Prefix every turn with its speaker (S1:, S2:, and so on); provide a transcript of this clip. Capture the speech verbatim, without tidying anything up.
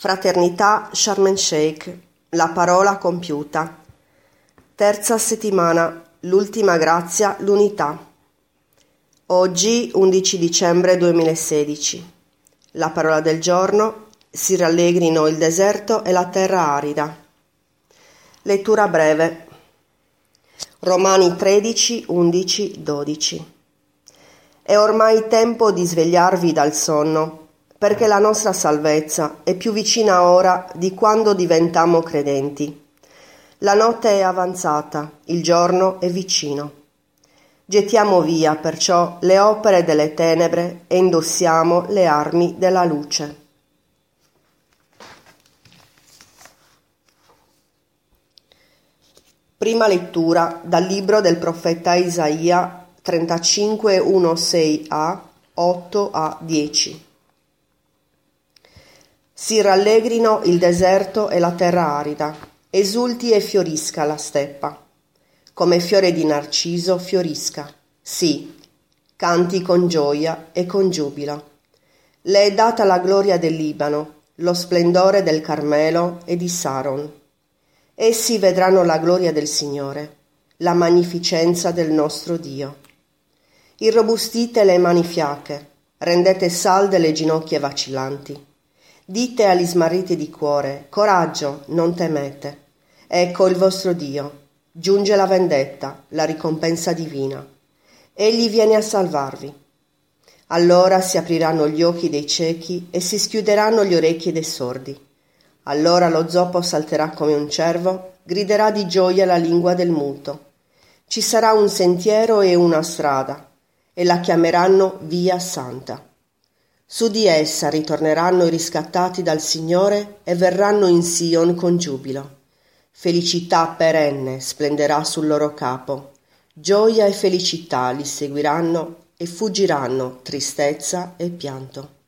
S1: Fraternità Sharm el Sheikh, la parola compiuta. Terza settimana, l'ultima grazia, l'unità. Oggi undici dicembre duemilasedici. La parola del giorno: si rallegrino il deserto e la terra arida. Lettura breve. Romani tredici, undici, dodici. È ormai tempo di svegliarvi dal sonno, perché la nostra salvezza è più vicina ora di quando diventammo credenti. La notte è avanzata, il giorno è vicino. Gettiamo via perciò le opere delle tenebre e indossiamo le armi della luce. Prima lettura dal libro del profeta Isaia trentacinque, uno, sei a, otto a dieci. Si rallegrino il deserto e la terra arida, esulti e fiorisca la steppa. Come fiore di narciso fiorisca, sì, canti con gioia e con giubilo. Le è data la gloria del Libano, lo splendore del Carmelo e di Saron. Essi vedranno la gloria del Signore, la magnificenza del nostro Dio. Irrobustite le mani fiache, rendete salde le ginocchia vacillanti. Dite agli smarriti di cuore: coraggio, non temete. Ecco il vostro Dio. Giunge la vendetta, la ricompensa divina. Egli viene a salvarvi. Allora si apriranno gli occhi dei ciechi e si schiuderanno gli orecchi dei sordi. Allora lo zoppo salterà come un cervo, griderà di gioia la lingua del muto. Ci sarà un sentiero e una strada, e la chiameranno Via Santa. Su di essa ritorneranno i riscattati dal Signore e verranno in Sion con giubilo. Felicità perenne splenderà sul loro capo. Gioia e felicità li seguiranno e fuggiranno tristezza e pianto.